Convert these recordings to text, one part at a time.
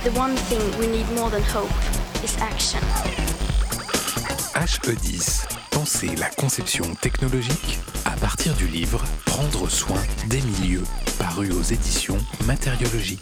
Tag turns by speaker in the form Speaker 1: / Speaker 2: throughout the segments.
Speaker 1: The one thing we need more than hope is action.
Speaker 2: HE10, penser la conception technologique à partir du livre Prendre soin des milieux, paru aux éditions Matériologiques.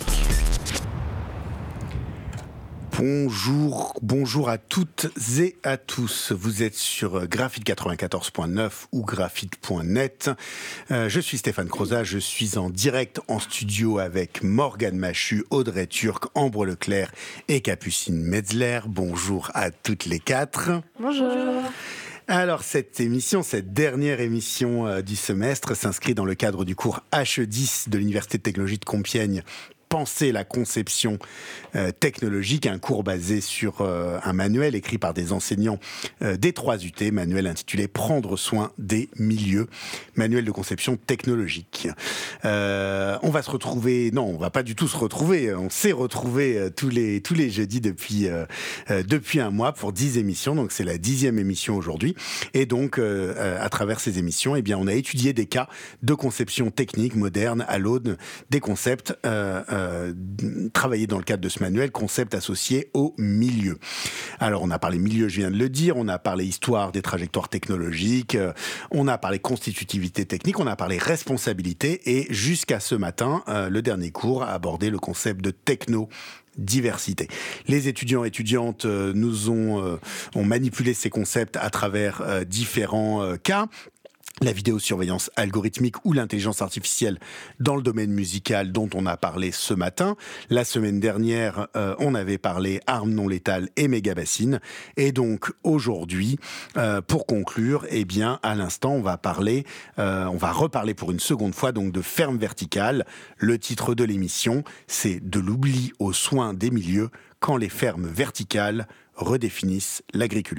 Speaker 3: Bonjour à toutes et à tous. Vous êtes sur Graphite 94.9 ou graphite.net. Je suis Stéphane Crozat, je suis en direct en studio avec Morgane Machu, Audrey Turc, Ambre Leclerc et Capucine Metzler. Bonjour à toutes les quatre.
Speaker 4: Bonjour.
Speaker 3: Alors cette dernière émission du semestre s'inscrit dans le cadre du cours HE10 de l'Université de technologie de Compiègne. Penser la conception technologique, un cours basé sur un manuel écrit par des enseignants des 3 UT, manuel intitulé « Prendre soin des milieux », manuel de conception technologique. On va se retrouver, non, on va pas du tout se retrouver, on s'est retrouvés tous les jeudis depuis un mois pour 10 émissions, donc c'est la 10e émission aujourd'hui. Et donc, à travers ces émissions, eh bien, on a étudié des cas de conception technique moderne à l'aune des concepts travailler dans le cadre de ce manuel, concept associé au milieu. Alors on a parlé milieu, je viens de le dire, on a parlé histoire des trajectoires technologiques, on a parlé constitutivité technique, on a parlé responsabilité et jusqu'à ce matin, le dernier cours a abordé le concept de techno-diversité. Les étudiants et étudiantes ont manipulé ces concepts à travers différents cas. La vidéosurveillance algorithmique ou l'intelligence artificielle dans le domaine musical dont on a parlé ce matin. La semaine dernière, on avait parlé armes non létales et mégabassines. Et donc aujourd'hui, pour conclure, eh bien à l'instant, on va reparler pour une seconde fois donc de ferme verticale. Le titre de l'émission, c'est « De l'oubli aux soins des milieux quand les fermes verticales redéfinissent l'agriculture ».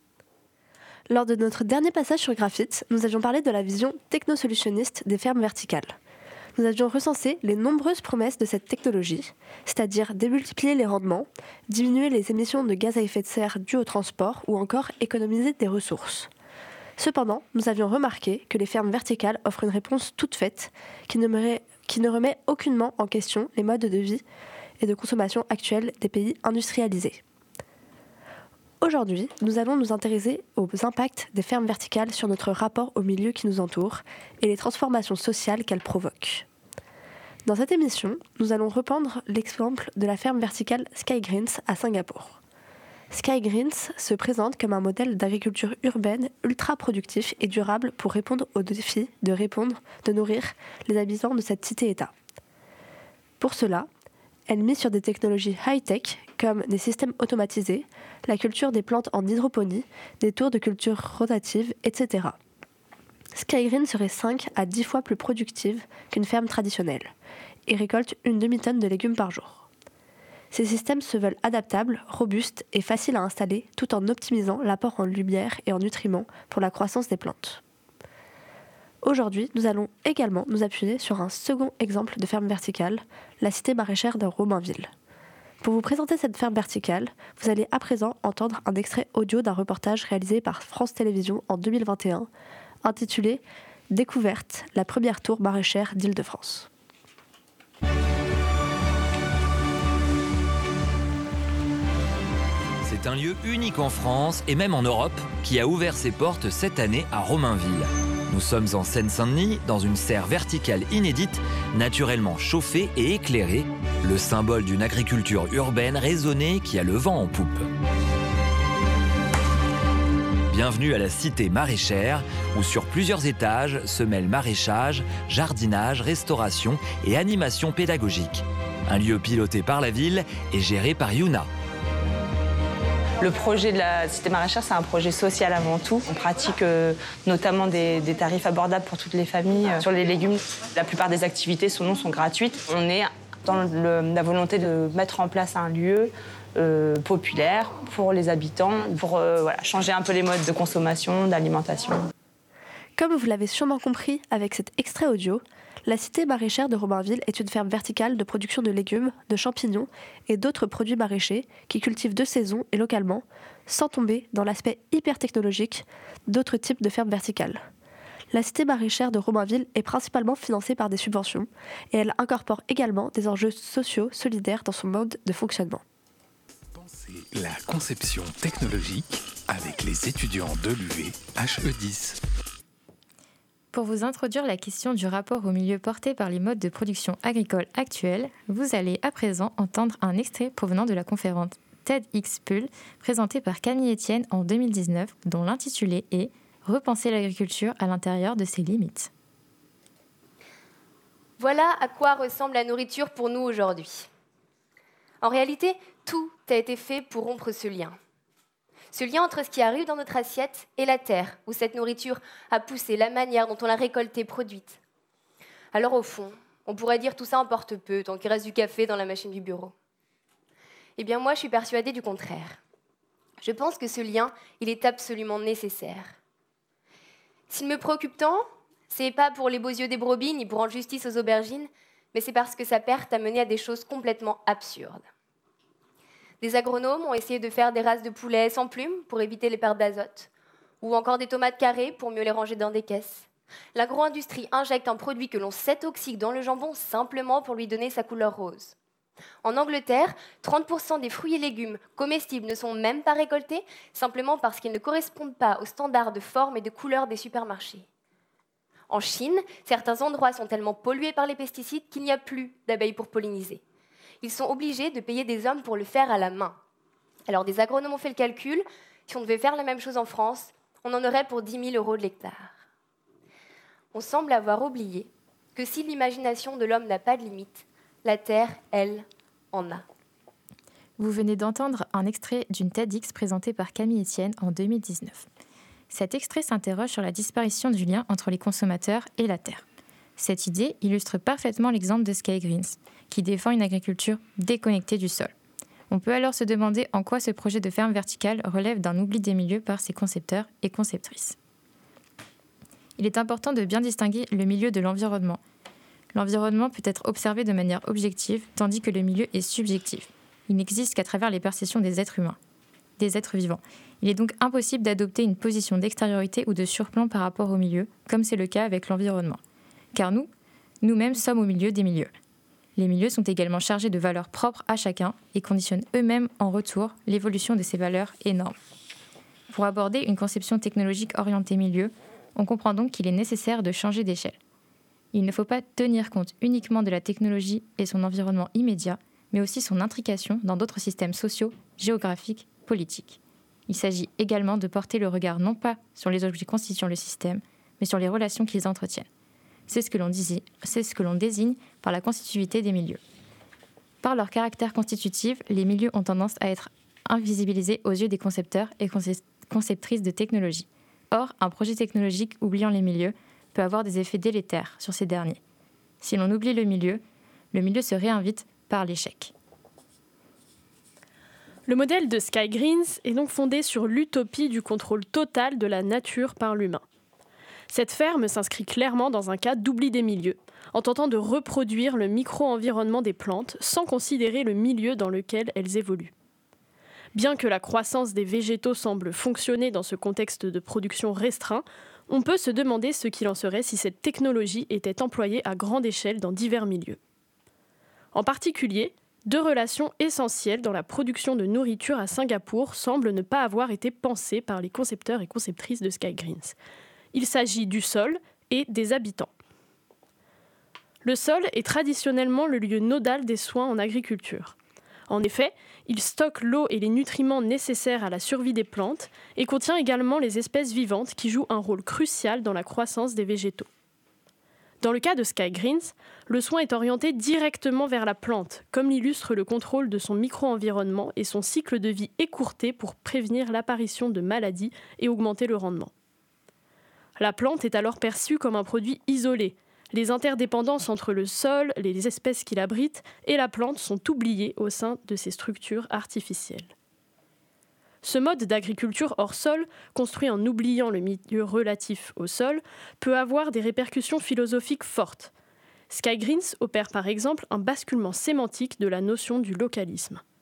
Speaker 4: Lors de notre dernier passage sur Graphite, nous avions parlé de la vision technosolutionniste des fermes verticales. Nous avions recensé les nombreuses promesses de cette technologie, c'est-à-dire démultiplier les rendements, diminuer les émissions de gaz à effet de serre dues au transport ou encore économiser des ressources. Cependant, nous avions remarqué que les fermes verticales offrent une réponse toute faite qui ne remet aucunement en question les modes de vie et de consommation actuels des pays industrialisés. Aujourd'hui, nous allons nous intéresser aux impacts des fermes verticales sur notre rapport au milieu qui nous entoure et les transformations sociales qu'elles provoquent. Dans cette émission, nous allons reprendre l'exemple de la ferme verticale Skygreens à Singapour. Skygreens se présente comme un modèle d'agriculture urbaine ultra productif et durable pour répondre au défi de nourrir les habitants de cette cité-État. Pour cela, elle mise sur des technologies high-tech comme des systèmes automatisés, la culture des plantes en hydroponie, des tours de culture rotative, etc. Skygreen serait 5 à 10 fois plus productive qu'une ferme traditionnelle et récolte une demi-tonne de légumes par jour. Ces systèmes se veulent adaptables, robustes et faciles à installer tout en optimisant l'apport en lumière et en nutriments pour la croissance des plantes. Aujourd'hui, nous allons également nous appuyer sur un second exemple de ferme verticale, la cité maraîchère de Romainville. Pour vous présenter cette ferme verticale, vous allez à présent entendre un extrait audio d'un reportage réalisé par France Télévisions en 2021, intitulé « Découverte, la première tour maraîchère d'Île-de-France ».
Speaker 5: C'est un lieu unique en France et même en Europe qui a ouvert ses portes cette année à Romainville. Nous sommes en Seine-Saint-Denis, dans une serre verticale inédite, naturellement chauffée et éclairée, le symbole d'une agriculture urbaine raisonnée qui a le vent en poupe. Bienvenue à la cité maraîchère, où sur plusieurs étages se mêlent maraîchage, jardinage, restauration et animation pédagogique. Un lieu piloté par la ville et géré par Yuna.
Speaker 6: Le projet de la cité maraîchère, c'est un projet social avant tout. On pratique notamment des tarifs abordables pour toutes les familles sur les légumes. La plupart des activités sont gratuites. On est dans la volonté de mettre en place un lieu populaire pour les habitants, pour changer un peu les modes de consommation, d'alimentation.
Speaker 4: Comme vous l'avez sûrement compris avec cet extrait audio, la cité maraîchère de Romainville est une ferme verticale de production de légumes, de champignons et d'autres produits maraîchers qui cultivent de saison et localement, sans tomber dans l'aspect hyper technologique d'autres types de fermes verticales. La cité maraîchère de Romainville est principalement financée par des subventions et elle incorpore également des enjeux sociaux solidaires dans son mode de fonctionnement.
Speaker 2: Pensez la conception technologique avec les étudiants de l'UV HE10.
Speaker 7: Pour vous introduire la question du rapport au milieu porté par les modes de production agricole actuels, vous allez à présent entendre un extrait provenant de la conférence TEDxPUL présentée par Camille Etienne en 2019, dont l'intitulé est « Repenser l'agriculture à l'intérieur de ses limites ».
Speaker 8: Voilà à quoi ressemble la nourriture pour nous aujourd'hui. En réalité, tout a été fait pour rompre ce lien. Ce lien entre ce qui arrive dans notre assiette et la terre, où cette nourriture a poussé, la manière dont on l'a récoltée, produite. Alors au fond, on pourrait dire tout ça importe peu, tant qu'il reste du café dans la machine du bureau. Eh bien moi, je suis persuadée du contraire. Je pense que ce lien, il est absolument nécessaire. S'il me préoccupe tant, c'est pas pour les beaux yeux des brebis, ni pour rendre justice aux aubergines, mais c'est parce que sa perte a mené à des choses complètement absurdes. Des agronomes ont essayé de faire des races de poulets sans plumes pour éviter les pertes d'azote, ou encore des tomates carrées pour mieux les ranger dans des caisses. L'agro-industrie injecte un produit que l'on sait toxique dans le jambon simplement pour lui donner sa couleur rose. En Angleterre, 30% des fruits et légumes comestibles ne sont même pas récoltés simplement parce qu'ils ne correspondent pas aux standards de forme et de couleur des supermarchés. En Chine, certains endroits sont tellement pollués par les pesticides qu'il n'y a plus d'abeilles pour polliniser. Ils sont obligés de payer des hommes pour le faire à la main. Alors des agronomes ont fait le calcul, si on devait faire la même chose en France, on en aurait pour 10 000 € de l'hectare. On semble avoir oublié que si l'imagination de l'homme n'a pas de limite, la Terre, elle, en a.
Speaker 7: Vous venez d'entendre un extrait d'une TEDx présentée par Camille Etienne en 2019. Cet extrait s'interroge sur la disparition du lien entre les consommateurs et la terre. Cette idée illustre parfaitement l'exemple de Sky Greens, qui défend une agriculture déconnectée du sol. On peut alors se demander en quoi ce projet de ferme verticale relève d'un oubli des milieux par ses concepteurs et conceptrices. Il est important de bien distinguer le milieu de l'environnement. L'environnement peut être observé de manière objective, tandis que le milieu est subjectif. Il n'existe qu'à travers les perceptions des êtres humains, des êtres vivants. Il est donc impossible d'adopter une position d'extériorité ou de surplomb par rapport au milieu, comme c'est le cas avec l'environnement. Car nous-mêmes sommes au milieu des milieux. Les milieux sont également chargés de valeurs propres à chacun et conditionnent eux-mêmes en retour l'évolution de ces valeurs et normes. Pour aborder une conception technologique orientée milieu, on comprend donc qu'il est nécessaire de changer d'échelle. Il ne faut pas tenir compte uniquement de la technologie et son environnement immédiat, mais aussi son intrication dans d'autres systèmes sociaux, géographiques, politiques. Il s'agit également de porter le regard non pas sur les objets constituant le système, mais sur les relations qu'ils entretiennent. C'est ce que l'on désigne par la constitutivité des milieux. Par leur caractère constitutif, les milieux ont tendance à être invisibilisés aux yeux des concepteurs et conceptrices de technologie. Or, un projet technologique oubliant les milieux peut avoir des effets délétères sur ces derniers. Si l'on oublie le milieu se réinvite par l'échec.
Speaker 9: Le modèle de Sky Greens est donc fondé sur l'utopie du contrôle total de la nature par l'humain. Cette ferme s'inscrit clairement dans un cas d'oubli des milieux, en tentant de reproduire le micro-environnement des plantes sans considérer le milieu dans lequel elles évoluent. Bien que la croissance des végétaux semble fonctionner dans ce contexte de production restreint, on peut se demander ce qu'il en serait si cette technologie était employée à grande échelle dans divers milieux. En particulier, 2 relations essentielles dans la production de nourriture à Singapour semblent ne pas avoir été pensées par les concepteurs et conceptrices de Sky Greens. Il s'agit du sol et des habitants. Le sol est traditionnellement le lieu nodal des soins en agriculture. En effet, il stocke l'eau et les nutriments nécessaires à la survie des plantes et contient également les espèces vivantes qui jouent un rôle crucial dans la croissance des végétaux. Dans le cas de Sky Greens, le soin est orienté directement vers la plante, comme l'illustre le contrôle de son micro-environnement et son cycle de vie écourté pour prévenir l'apparition de maladies et augmenter le rendement. La plante est alors perçue comme un produit isolé. Les interdépendances entre le sol, les espèces qui l'abritent et la plante sont oubliées au sein de ces structures artificielles. Ce mode d'agriculture hors sol, construit en oubliant le milieu relatif au sol, peut avoir des répercussions philosophiques fortes. Sky Greens opère par exemple un basculement sémantique de la notion du localisme.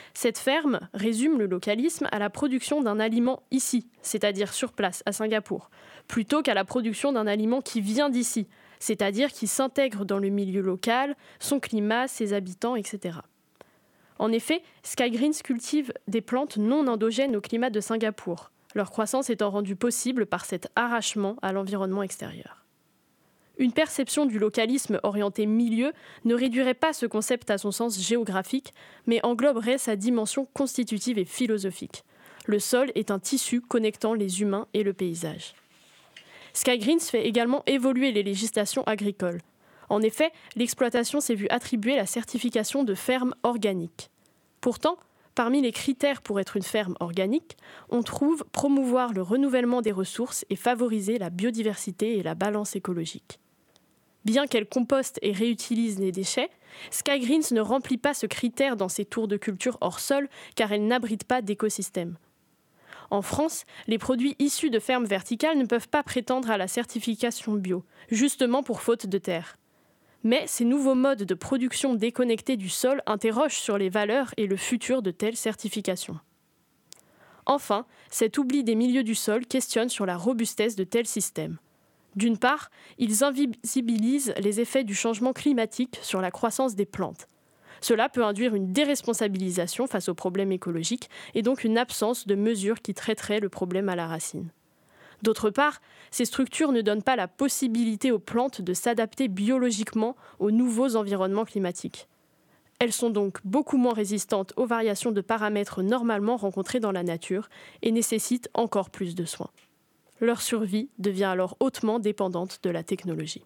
Speaker 9: Cette ferme résume le localisme à la production d'un aliment ici, c'est-à-dire sur place, à Singapour, plutôt qu'à la production d'un aliment qui vient d'ici, c'est-à-dire qui s'intègre dans le milieu local, son climat, ses habitants, etc. En effet, Sky Greens cultive des plantes non endogènes au climat de Singapour, leur croissance étant rendue possible par cet arrachement à l'environnement extérieur. Une perception du localisme orienté milieu ne réduirait pas ce concept à son sens géographique, mais engloberait sa dimension constitutive et philosophique. Le sol est un tissu connectant les humains et le paysage. Sky Greens fait également évoluer les législations agricoles. En effet, l'exploitation s'est vue attribuer la certification de ferme organique. Pourtant, parmi les critères pour être une ferme organique, on trouve promouvoir le renouvellement des ressources et favoriser la biodiversité et la balance écologique. Bien qu'elle composte et réutilise les déchets, Sky Greens ne remplit pas ce critère dans ses tours de culture hors sol car elle n'abrite pas d'écosystème. En France, les produits issus de fermes verticales ne peuvent pas prétendre à la certification bio, justement pour faute de terre. Mais ces nouveaux modes de production déconnectés du sol interrogent sur les valeurs et le futur de telles certifications. Enfin, cet oubli des milieux du sol questionne sur la robustesse de tels systèmes. D'une part, ils invisibilisent les effets du changement climatique sur la croissance des plantes. Cela peut induire une déresponsabilisation face aux problèmes écologiques et donc une absence de mesures qui traiteraient le problème à la racine. D'autre part, ces structures ne donnent pas la possibilité aux plantes de s'adapter biologiquement aux nouveaux environnements climatiques. Elles sont donc beaucoup moins résistantes aux variations de paramètres normalement rencontrées dans la nature et nécessitent encore plus de soins. Leur survie devient alors hautement dépendante de la technologie.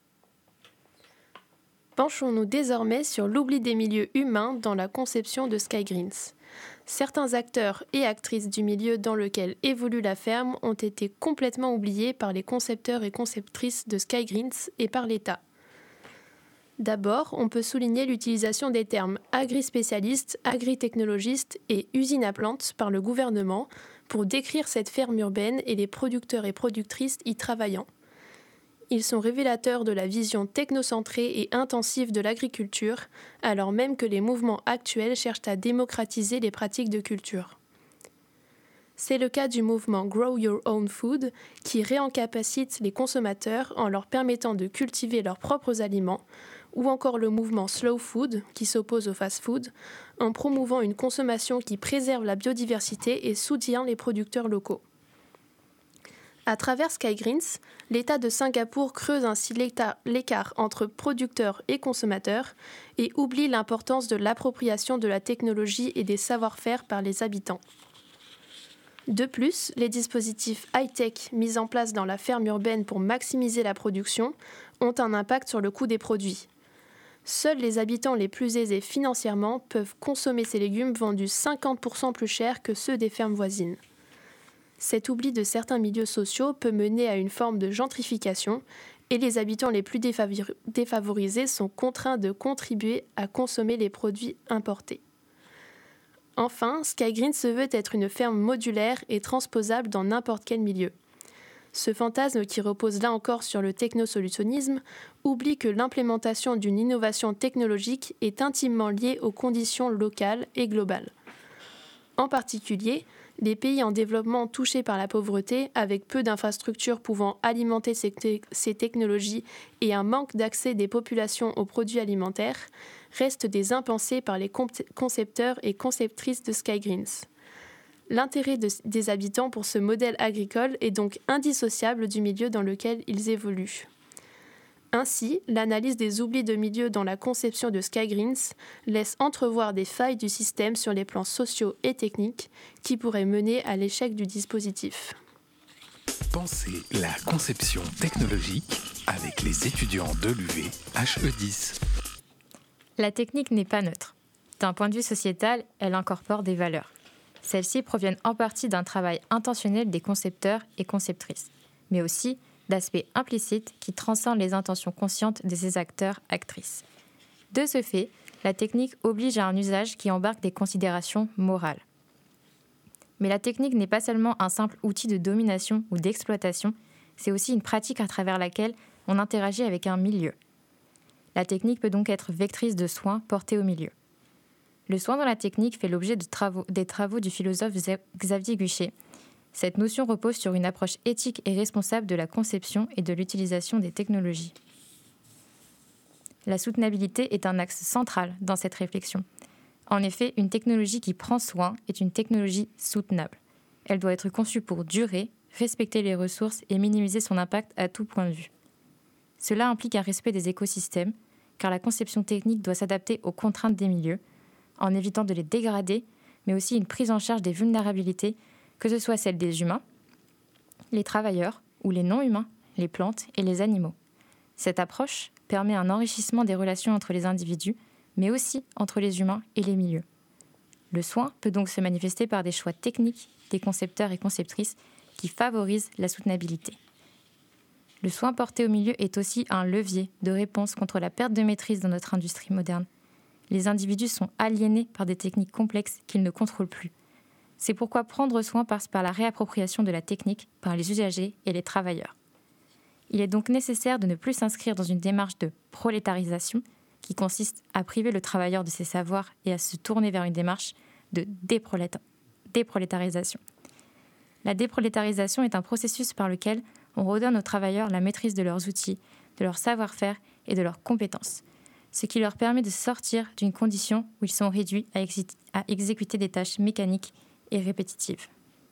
Speaker 10: Penchons-nous désormais sur l'oubli des milieux humains dans la conception de Sky Greens. Certains acteurs et actrices du milieu dans lequel évolue la ferme ont été complètement oubliés par les concepteurs et conceptrices de Sky Greens et par l'État. D'abord, on peut souligner l'utilisation des termes agri-spécialiste, agri-technologiste et usine à plantes par le gouvernement pour décrire cette ferme urbaine et les producteurs et productrices y travaillant. Ils sont révélateurs de la vision technocentrée et intensive de l'agriculture, alors même que les mouvements actuels cherchent à démocratiser les pratiques de culture. C'est le cas du mouvement Grow Your Own Food, qui réencapacite les consommateurs en leur permettant de cultiver leurs propres aliments, ou encore le mouvement Slow Food, qui s'oppose au fast-food, en promouvant une consommation qui préserve la biodiversité et soutient les producteurs locaux. À travers Sky Greens, l'État de Singapour creuse ainsi l'écart entre producteurs et consommateurs et oublie l'importance de l'appropriation de la technologie et des savoir-faire par les habitants. De plus, les dispositifs high-tech mis en place dans la ferme urbaine pour maximiser la production ont un impact sur le coût des produits. Seuls les habitants les plus aisés financièrement peuvent consommer ces légumes vendus 50% plus cher que ceux des fermes voisines. Cet oubli de certains milieux sociaux peut mener à une forme de gentrification et les habitants les plus défavorisés sont contraints de contribuer à consommer les produits importés. Enfin, Sky Greens se veut être une ferme modulaire et transposable dans n'importe quel milieu. Ce fantasme, qui repose là encore sur le technosolutionnisme, oublie que l'implémentation d'une innovation technologique est intimement liée aux conditions locales et globales. En particulier, les pays en développement touchés par la pauvreté, avec peu d'infrastructures pouvant alimenter ces technologies et un manque d'accès des populations aux produits alimentaires, restent des impensés par les concepteurs et conceptrices de Sky Greens. L'intérêt des habitants pour ce modèle agricole est donc indissociable du milieu dans lequel ils évoluent. Ainsi, l'analyse des oublis de milieu dans la conception de Sky Greens laisse entrevoir des failles du système sur les plans sociaux et techniques qui pourraient mener à l'échec du dispositif.
Speaker 2: Pensez la conception technologique avec les étudiants de l'UV HE10.
Speaker 7: La technique n'est pas neutre. D'un point de vue sociétal, elle incorpore des valeurs. Celles-ci proviennent en partie d'un travail intentionnel des concepteurs et conceptrices, mais aussi d'aspects implicites qui transcendent les intentions conscientes de ces acteurs-actrices. De ce fait, la technique oblige à un usage qui embarque des considérations morales. Mais la technique n'est pas seulement un simple outil de domination ou d'exploitation, c'est aussi une pratique à travers laquelle on interagit avec un milieu. La technique peut donc être vectrice de soins portés au milieu. Le soin dans la technique fait l'objet des travaux du philosophe Xavier Guichet. Cette notion repose sur une approche éthique et responsable de la conception et de l'utilisation des technologies. La soutenabilité est un axe central dans cette réflexion. En effet, une technologie qui prend soin est une technologie soutenable. Elle doit être conçue pour durer, respecter les ressources et minimiser son impact à tout point de vue. Cela implique un respect des écosystèmes, car la conception technique doit s'adapter aux contraintes des milieux, en évitant de les dégrader, mais aussi une prise en charge des vulnérabilités, que ce soit celle des humains, les travailleurs ou les non-humains, les plantes et les animaux. Cette approche permet un enrichissement des relations entre les individus, mais aussi entre les humains et les milieux. Le soin peut donc se manifester par des choix techniques des concepteurs et conceptrices qui favorisent la soutenabilité. Le soin porté au milieu est aussi un levier de réponse contre la perte de maîtrise dans notre industrie moderne. Les individus sont aliénés par des techniques complexes qu'ils ne contrôlent plus. C'est pourquoi prendre soin passe par la réappropriation de la technique par les usagers et les travailleurs. Il est donc nécessaire de ne plus s'inscrire dans une démarche de prolétarisation qui consiste à priver le travailleur de ses savoirs et à se tourner vers une démarche de déprolétarisation. La déprolétarisation est un processus par lequel on redonne aux travailleurs la maîtrise de leurs outils, de leur savoir-faire et de leurs compétences, ce qui leur permet de sortir d'une condition où ils sont réduits à exécuter des tâches mécaniques et répétitives.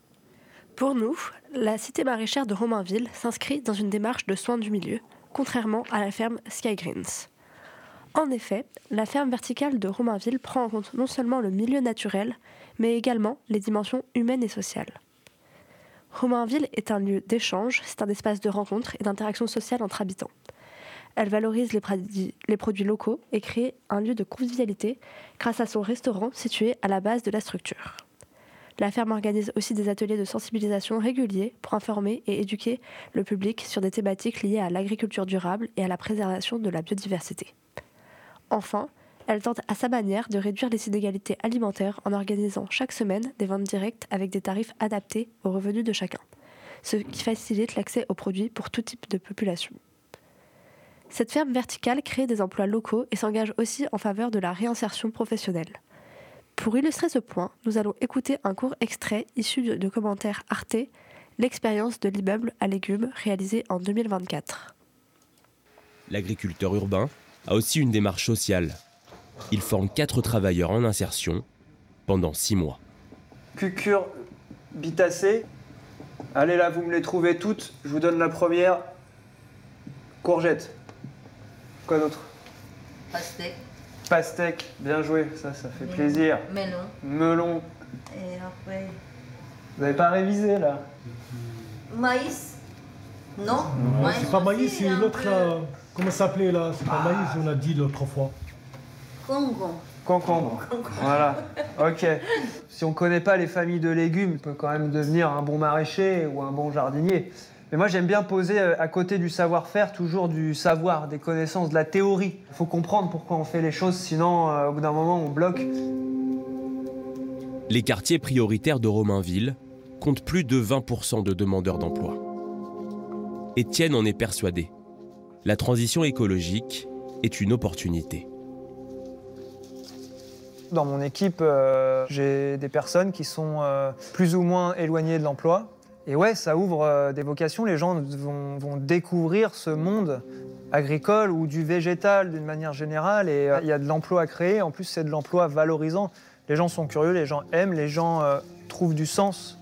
Speaker 4: Pour nous, la cité maraîchère de Romainville s'inscrit dans une démarche de soins du milieu, contrairement à la ferme Sky Greens. En effet, la ferme verticale de Romainville prend en compte non seulement le milieu naturel, mais également les dimensions humaines et sociales. Romainville est un lieu d'échange, c'est un espace de rencontre et d'interaction sociale entre habitants. Elle valorise les produits locaux et crée un lieu de convivialité grâce à son restaurant situé à la base de la structure. La ferme organise aussi des ateliers de sensibilisation réguliers pour informer et éduquer le public sur des thématiques liées à l'agriculture durable et à la préservation de la biodiversité. Enfin, elle tente à sa manière de réduire les inégalités alimentaires en organisant chaque semaine des ventes directes avec des tarifs adaptés aux revenus de chacun, ce qui facilite l'accès aux produits pour tout type de population. Cette ferme verticale crée des emplois locaux et s'engage aussi en faveur de la réinsertion professionnelle. Pour illustrer ce point, nous allons écouter un court extrait issu de commentaires Arte, l'expérience de l'immeuble à légumes réalisé en 2024.
Speaker 11: L'agriculteur urbain a aussi une démarche sociale. Il forme 4 travailleurs en insertion pendant 6 mois.
Speaker 12: Cucurbitacées. Allez là, vous me les trouvez toutes. Je vous donne la première. Courgette. Quoi d'autre? Pastèque, bien joué, ça fait plaisir. Melon.
Speaker 13: Et après...
Speaker 12: Vous n'avez pas révisé là?
Speaker 13: Maïs? Non,
Speaker 14: c'est pas maïs, c'est l'autre là. Comment ça s'appelait là? C'est pas maïs, on a dit l'autre fois.
Speaker 12: Concombre. Voilà, ok. Si on ne connaît pas les familles de légumes, on peut quand même devenir un bon maraîcher ou un bon jardinier. Mais moi, j'aime bien poser à côté du savoir-faire toujours du savoir, des connaissances, de la théorie. Il faut comprendre pourquoi on fait les choses, sinon, au bout d'un moment, on bloque.
Speaker 11: Les quartiers prioritaires de Romainville comptent plus de 20% de demandeurs d'emploi. Étienne en est persuadé. La transition écologique est une opportunité.
Speaker 12: Dans mon équipe, j'ai des personnes qui sont plus ou moins éloignées de l'emploi. Et ouais, ça ouvre des vocations. Les gens vont découvrir ce monde agricole ou du végétal d'une manière générale. Et il y a de l'emploi à créer. En plus, c'est de l'emploi valorisant. Les gens sont curieux, les gens aiment, les gens trouvent du sens.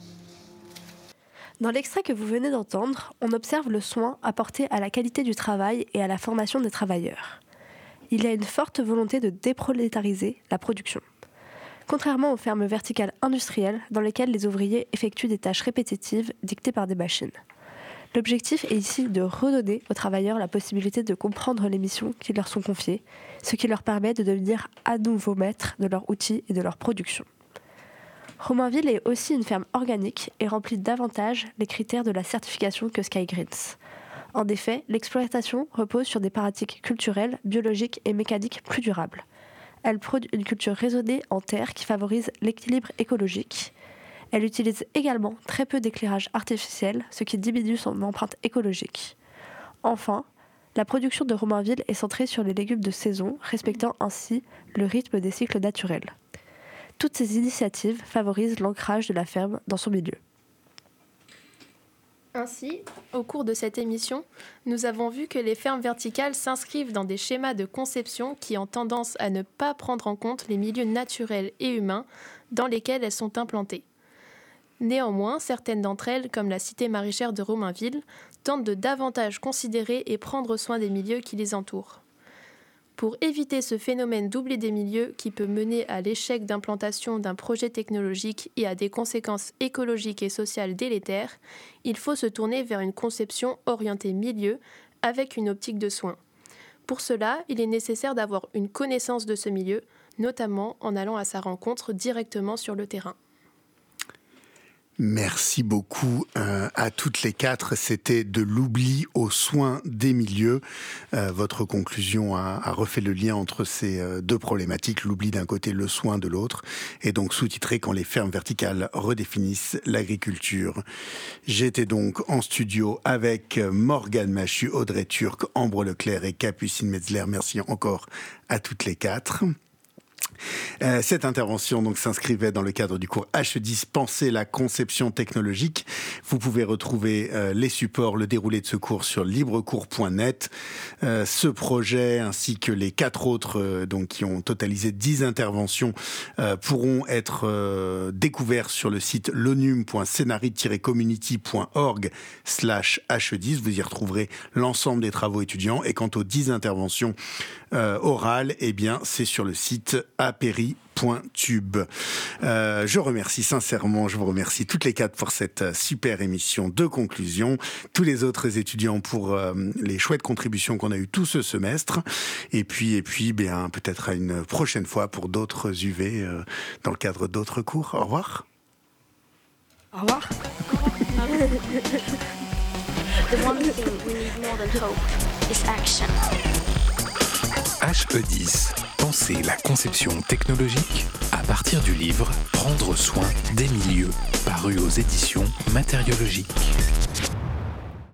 Speaker 4: Dans l'extrait que vous venez d'entendre, on observe le soin apporté à la qualité du travail et à la formation des travailleurs. Il y a une forte volonté de déprolétariser la production. Contrairement aux fermes verticales industrielles dans lesquelles les ouvriers effectuent des tâches répétitives dictées par des machines. L'objectif est ici de redonner aux travailleurs la possibilité de comprendre les missions qui leur sont confiées, ce qui leur permet de devenir à nouveau maîtres de leurs outils et de leur production. Romainville est aussi une ferme organique et remplit davantage les critères de la certification que Sky Greens. En effet, l'exploitation repose sur des pratiques culturelles, biologiques et mécaniques plus durables. Elle produit une culture raisonnée en terre qui favorise l'équilibre écologique. Elle utilise également très peu d'éclairage artificiel, ce qui diminue son empreinte écologique. Enfin, La production de Romainville est centrée sur les légumes de saison, respectant ainsi le rythme des cycles naturels. Toutes ces initiatives favorisent l'ancrage de la ferme dans son milieu.
Speaker 10: Ainsi, au cours de cette émission, nous avons vu que les fermes verticales s'inscrivent dans des schémas de conception qui ont tendance à ne pas prendre en compte les milieux naturels et humains dans lesquels elles sont implantées. Néanmoins, certaines d'entre elles, comme la cité maraîchère de Romainville, tentent de davantage considérer et prendre soin des milieux qui les entourent. Pour éviter ce phénomène d'oubli des milieux qui peut mener à l'échec d'implantation d'un projet technologique et à des conséquences écologiques et sociales délétères, il faut se tourner vers une conception orientée milieu avec une optique de soin. Pour cela, il est nécessaire d'avoir une connaissance de ce milieu, notamment en allant à sa rencontre directement sur le terrain.
Speaker 3: Merci beaucoup à toutes les quatre. C'était de l'oubli aux soins des milieux. Votre conclusion a refait le lien entre ces deux problématiques, l'oubli d'un côté, le soin de l'autre, et donc sous-titré quand les fermes verticales redéfinissent l'agriculture. J'étais donc en studio avec Morgane Machu, Audrey Turc, Ambre Leclerc et Capucine Metzler. Merci encore à toutes les quatre. Cette intervention donc s'inscrivait dans le cadre du cours H10 Penser la conception technologique. Vous pouvez retrouver les supports, le déroulé de ce cours sur librecours.net. Ce projet ainsi que les 4 autres donc qui ont totalisé 10 interventions pourront être découverts sur le site lonum.scenari-community.org/H10. Vous y retrouverez l'ensemble des travaux étudiants. Et quant aux 10 interventions orales, eh bien c'est sur le site aperi.tube. Je remercie sincèrement, je vous remercie toutes les 4 pour cette super émission de conclusion, tous les autres étudiants pour les chouettes contributions qu'on a eues tout ce semestre, et puis bien peut-être à une prochaine fois pour d'autres UV dans le cadre d'autres cours. Au revoir.
Speaker 4: Au revoir.
Speaker 1: The one thing we need more than hope is action.
Speaker 2: HE10, penser la conception technologique à partir du livre Prendre soin des milieux, paru aux éditions Matériologiques.